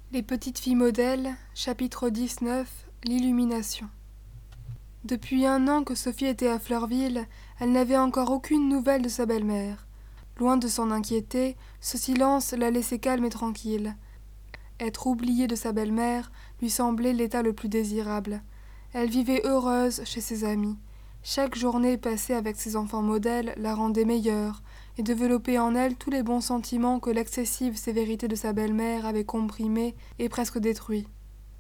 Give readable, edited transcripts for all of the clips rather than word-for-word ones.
Les petites filles modèles, chapitre 19, l'illumination. Depuis 1 an que Sophie était à Fleurville, elle n'avait encore aucune nouvelle de sa belle-mère. Loin de s'en inquiéter, ce silence la laissait calme et tranquille. Être oubliée de sa belle-mère lui semblait l'état le plus désirable. Elle vivait heureuse chez ses amis. Chaque journée passée avec ses enfants modèles la rendait meilleure et développait en elle tous les bons sentiments que l'excessive sévérité de sa belle-mère avait comprimés et presque détruits.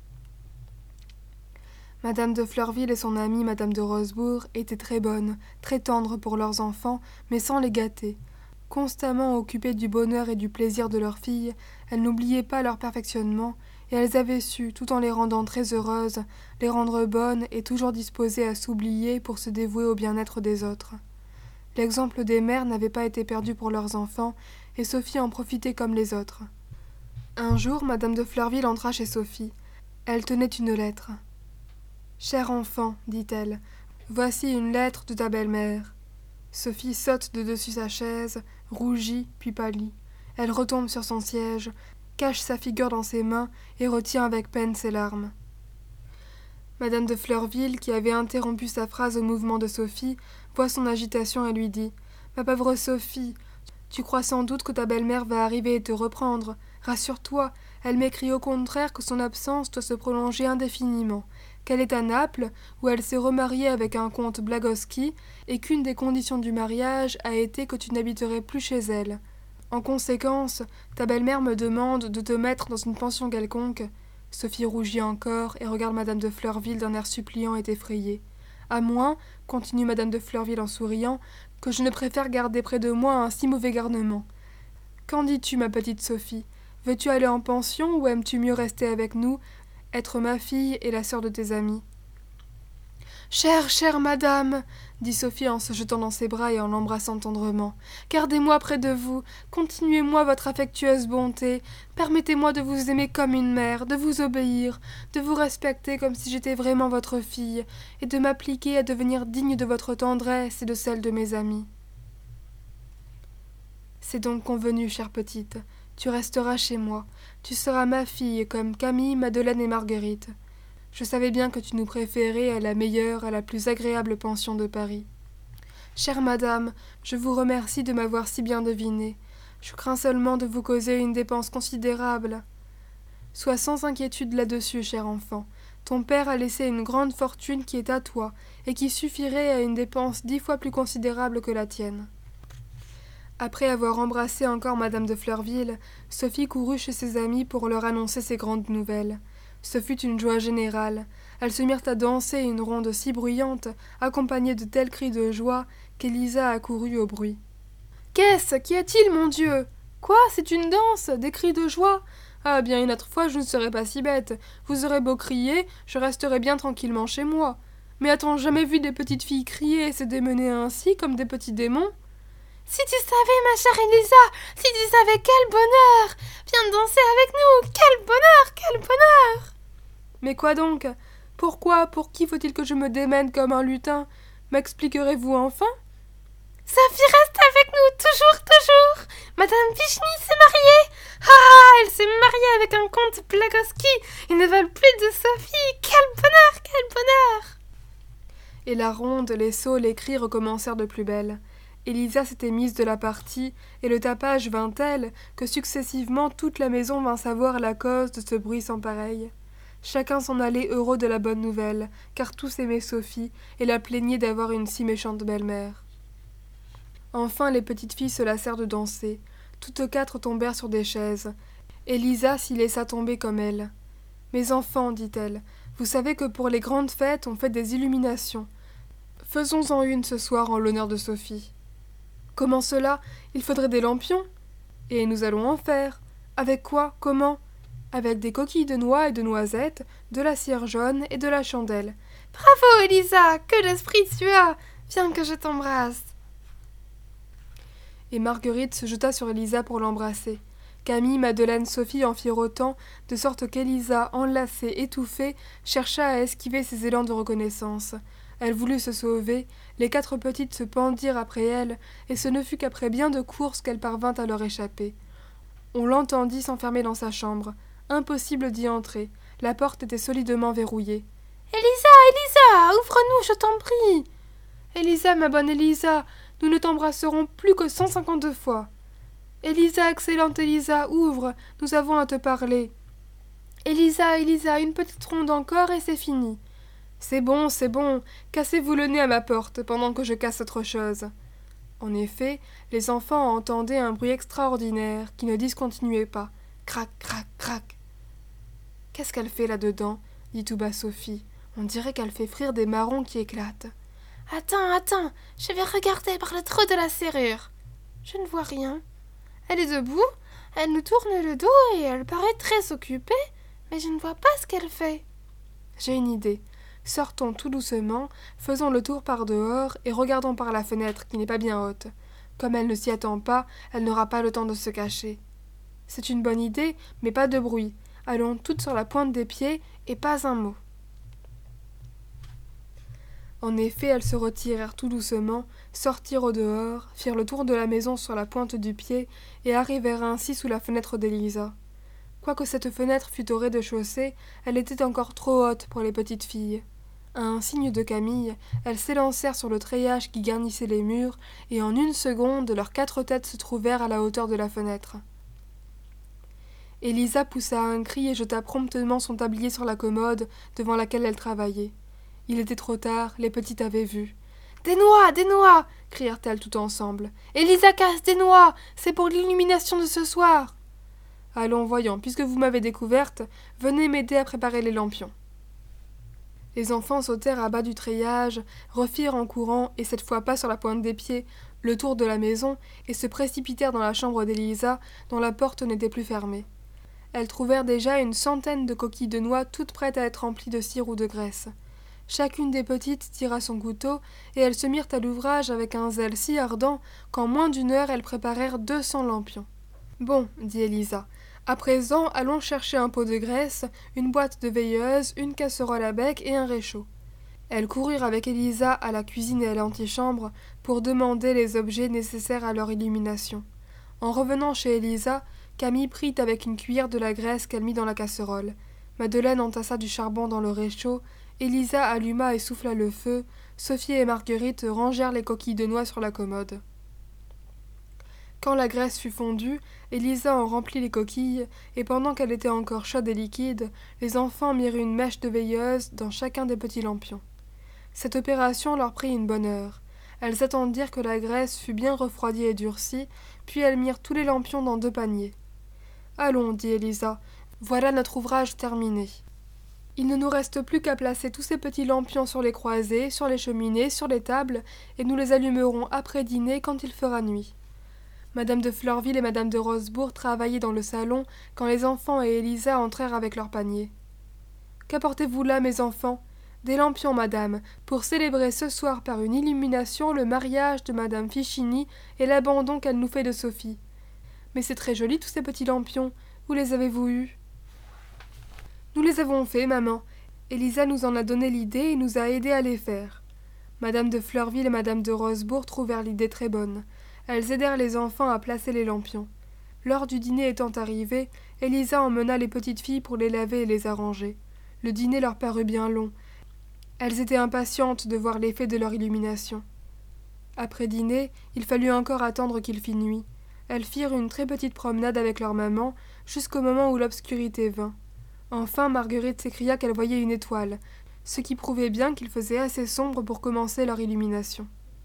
Madame de Fleurville et son amie Madame de Rosebourg étaient très bonnes, très tendres pour leurs enfants, mais sans les gâter. Constamment occupées du bonheur et du plaisir de leurs filles, elles n'oubliaient pas leur perfectionnement, et elles avaient su, tout en les rendant très heureuses, les rendre bonnes et toujours disposées à s'oublier pour se dévouer au bien-être des autres. L'exemple des mères n'avait pas été perdu pour leurs enfants, et Sophie en profitait comme les autres. Un jour, Madame de Fleurville entra chez Sophie. Elle tenait une lettre. « Cher enfant, dit-elle, voici une lettre de ta belle-mère. » Sophie saute de dessus sa chaise, rougit, puis pâlit. Elle retombe sur son siège, cache sa figure dans ses mains et retient avec peine ses larmes. Madame de Fleurville, qui avait interrompu sa phrase au mouvement de Sophie, voit son agitation et lui dit « Ma pauvre Sophie, tu crois sans doute que ta belle-mère va arriver et te reprendre. Rassure-toi, elle m'écrit au contraire que son absence doit se prolonger indéfiniment, qu'elle est à Naples, où elle s'est remariée avec un comte Blagowski, et qu'une des conditions du mariage a été que tu n'habiterais plus chez elle. En conséquence, ta belle-mère me demande de te mettre dans une pension quelconque. » Sophie rougit encore et regarde Madame de Fleurville d'un air suppliant et effrayé. « À moins, continue Madame de Fleurville en souriant, que je ne préfère garder près de moi un si mauvais garnement. Qu'en dis-tu, ma petite Sophie? Veux-tu aller en pension ou aimes-tu mieux rester avec nous, être ma fille et la sœur de tes amis? »« Chère madame, dit Sophie en se jetant dans ses bras et en l'embrassant tendrement, gardez-moi près de vous, continuez-moi votre affectueuse bonté, permettez-moi de vous aimer comme une mère, de vous obéir, de vous respecter comme si j'étais vraiment votre fille, et de m'appliquer à devenir digne de votre tendresse et de celle de mes amis. » C'est donc convenu, chère petite, tu resteras chez moi, tu seras ma fille comme Camille, Madeleine et Marguerite. Je savais bien que tu nous préférais à la meilleure, à la plus agréable pension de Paris. Chère madame, je vous remercie de m'avoir si bien deviné. Je crains seulement de vous causer une dépense considérable. Sois sans inquiétude là-dessus, cher enfant. Ton père a laissé une grande fortune qui est à toi, et qui suffirait à une dépense 10 fois plus considérable que la tienne. Après avoir embrassé encore Madame de Fleurville, Sophie courut chez ses amis pour leur annoncer ces grandes nouvelles. Ce fut une joie générale. Elles se mirent à danser une ronde si bruyante, accompagnée de tels cris de joie, qu'Élisa accourut au bruit. « Qu'est-ce? Qu'y a-t-il, mon Dieu? Quoi? C'est une danse? Des cris de joie? Ah bien, une autre fois, je ne serai pas si bête. Vous aurez beau crier, je resterai bien tranquillement chez moi. Mais a-t-on jamais vu des petites filles crier et se démener ainsi, comme des petits démons? Si tu savais, ma chère Élisa, si tu savais quel bonheur! Viens danser avec nous! Quel bonheur! Quel bonheur! Mais quoi donc? Pourquoi? Pour qui faut-il que je me démène comme un lutin? M'expliquerez-vous enfin? Sophie reste avec nous, toujours! Madame Vichny s'est mariée! Ah! Elle s'est mariée avec un comte Blagowski! Ils ne veulent plus de Sophie! Quel bonheur! Quel bonheur! Et la ronde, les sauts, les cris recommencèrent de plus belle. Élisa s'était mise de la partie, et le tapage vint tel que successivement toute la maison vint savoir la cause de ce bruit sans pareil. Chacun s'en allait heureux de la bonne nouvelle, car tous aimaient Sophie et la plaignaient d'avoir une si méchante belle-mère. Enfin les petites filles se lassèrent de danser. Toutes 4 tombèrent sur des chaises. Élisa s'y laissa tomber comme elles. « Mes enfants, dit-elle, vous savez que pour les grandes fêtes, on fait des illuminations. Faisons-en une ce soir en l'honneur de Sophie. » Comment cela? Il faudrait des lampions. Et nous allons en faire. Avec quoi? Comment? Avec des coquilles de noix et de noisettes, de la cire jaune et de la chandelle. Bravo, Élisa! Que d'esprit tu as! Viens que je t'embrasse. Et Marguerite se jeta sur Élisa pour l'embrasser. Camille, Madeleine, Sophie en firent autant, de sorte qu'Élisa, enlacée, étouffée, chercha à esquiver ses élans de reconnaissance. Elle voulut se sauver, les 4 petites se pendirent après elle, et ce ne fut qu'après bien de courses qu'elle parvint à leur échapper. On l'entendit s'enfermer dans sa chambre. Impossible d'y entrer. La porte était solidement verrouillée. « Élisa, ouvre-nous, je t'en prie !»« Élisa, ma bonne Élisa, nous ne t'embrasserons plus que 152 fois. »« Élisa, excellente Élisa, ouvre, nous avons à te parler. »« Élisa, une petite ronde encore et c'est fini. »« C'est bon, cassez-vous le nez à ma porte pendant que je casse autre chose. » En effet, les enfants entendaient un bruit extraordinaire qui ne discontinuait pas. Crac, crac, crac. « Qu'est-ce qu'elle fait là-dedans » dit tout bas Sophie. « On dirait qu'elle fait frire des marrons qui éclatent. »« Attends, je vais regarder par le trou de la serrure. » Je ne vois rien. Elle est debout, elle nous tourne le dos et elle paraît très occupée, mais je ne vois pas ce qu'elle fait. J'ai une idée. Sortons tout doucement, faisons le tour par dehors et regardons par la fenêtre qui n'est pas bien haute. Comme elle ne s'y attend pas, elle n'aura pas le temps de se cacher. C'est une bonne idée, mais pas de bruit. Allons toutes sur la pointe des pieds et pas un mot. En effet, elles se retirèrent tout doucement, sortirent au dehors, firent le tour de la maison sur la pointe du pied et arrivèrent ainsi sous la fenêtre d'Élisa. Quoique cette fenêtre fût au rez-de-chaussée, elle était encore trop haute pour les petites filles. À un signe de Camille, elles s'élancèrent sur le treillage qui garnissait les murs, et en une seconde, leurs 4 têtes se trouvèrent à la hauteur de la fenêtre. Élisa poussa un cri et jeta promptement son tablier sur la commode devant laquelle elle travaillait. Il était trop tard, les petites avaient vu. « Des noix !» crièrent-elles tout ensemble. « Élisa casse des noix, c'est pour l'illumination de ce soir !»« Allons, voyons, puisque vous m'avez découverte, venez m'aider à préparer les lampions. » Les enfants sautèrent à bas du treillage, refirent en courant, et cette fois pas sur la pointe des pieds, le tour de la maison, et se précipitèrent dans la chambre d'Élisa, dont la porte n'était plus fermée. Elles trouvèrent déjà une centaine de coquilles de noix toutes prêtes à être remplies de cire ou de graisse. Chacune des petites tira son couteau, et elles se mirent à l'ouvrage avec un zèle si ardent qu'en moins d'1 heure elles préparèrent 200 lampions. « Bon, dit Élisa, à présent allons chercher un pot de graisse, une boîte de veilleuse, une casserole à bec et un réchaud. » Elles coururent avec Élisa à la cuisine et à l'antichambre pour demander les objets nécessaires à leur illumination. En revenant chez Élisa, Camille prit avec une cuillère de la graisse qu'elle mit dans la casserole. Madeleine entassa du charbon dans le réchaud, Élisa alluma et souffla le feu, Sophie et Marguerite rangèrent les coquilles de noix sur la commode. Quand la graisse fut fondue, Élisa en remplit les coquilles, et pendant qu'elle était encore chaude et liquide, les enfants mirent une mèche de veilleuse dans chacun des petits lampions. Cette opération leur prit une bonne heure. Elles attendirent que la graisse fût bien refroidie et durcie, puis elles mirent tous les lampions dans 2 paniers. « Allons, dit Élisa, voilà notre ouvrage terminé. Il ne nous reste plus qu'à placer tous ces petits lampions sur les croisées, sur les cheminées, sur les tables, et nous les allumerons après dîner quand il fera nuit. » Madame de Fleurville et Madame de Rosebourg travaillaient dans le salon quand les enfants et Élisa entrèrent avec leurs paniers. « Qu'apportez-vous là, mes enfants ? » « Des lampions, madame, pour célébrer ce soir par une illumination le mariage de madame Fichini et l'abandon qu'elle nous fait de Sophie. Mais c'est très joli tous ces petits lampions. Où les avez-vous eus ? » « Nous les avons faits, maman. Élisa nous en a donné l'idée et nous a aidés à les faire. » Madame de Fleurville et Madame de Rosebourg trouvèrent l'idée très bonne. Elles aidèrent les enfants à placer les lampions. L'heure du dîner étant arrivée, Élisa emmena les petites filles pour les laver et les arranger. Le dîner leur parut bien long. Elles étaient impatientes de voir l'effet de leur illumination. Après dîner, il fallut encore attendre qu'il fît nuit. Elles firent une très petite promenade avec leur maman, jusqu'au moment où l'obscurité vint. Enfin, Marguerite s'écria qu'elle voyait une étoile, ce qui prouvait bien qu'il faisait assez sombre pour commencer leur illumination.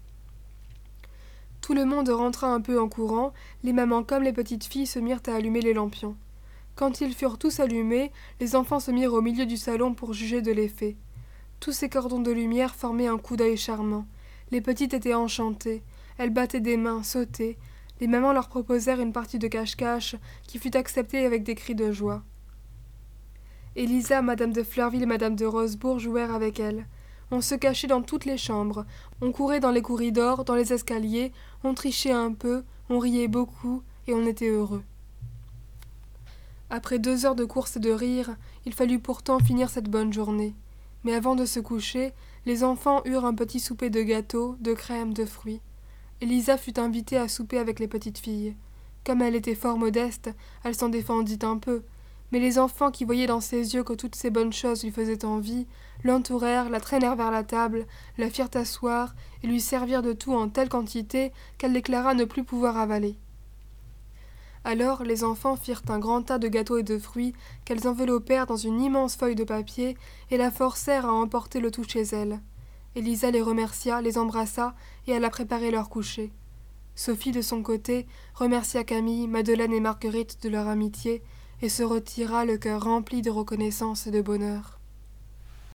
Tout le monde rentra un peu en courant, les mamans comme les petites filles se mirent à allumer les lampions. Quand ils furent tous allumés, les enfants se mirent au milieu du salon pour juger de l'effet. Tous ces cordons de lumière formaient un coup d'œil charmant. Les petites étaient enchantées. Elles battaient des mains, sautaient. Les mamans leur proposèrent une partie de cache-cache qui fut acceptée avec des cris de joie. Élisa, Madame de Fleurville et Madame de Rosebourg jouèrent avec elles. On se cachait dans toutes les chambres. On courait dans les corridors, dans les escaliers. On trichait un peu, on riait beaucoup et on était heureux. Après 2 heures de course et de rire, il fallut pourtant finir cette bonne journée. Mais avant de se coucher, les enfants eurent un petit souper de gâteaux, de crème, de fruits. Élisa fut invitée à souper avec les petites filles. Comme elle était fort modeste, elle s'en défendit un peu, Mais les enfants qui voyaient dans ses yeux que toutes ces bonnes choses lui faisaient envie, l'entourèrent, la traînèrent vers la table, la firent asseoir et lui servirent de tout en telle quantité qu'elle déclara ne plus pouvoir avaler. Alors les enfants firent un grand tas de gâteaux et de fruits qu'elles enveloppèrent dans une immense feuille de papier et la forcèrent à emporter le tout chez elles. Élisa les remercia, les embrassa et alla préparer leur coucher. Sophie, de son côté, remercia Camille, Madeleine et Marguerite de leur amitié et se retira le cœur rempli de reconnaissance et de bonheur.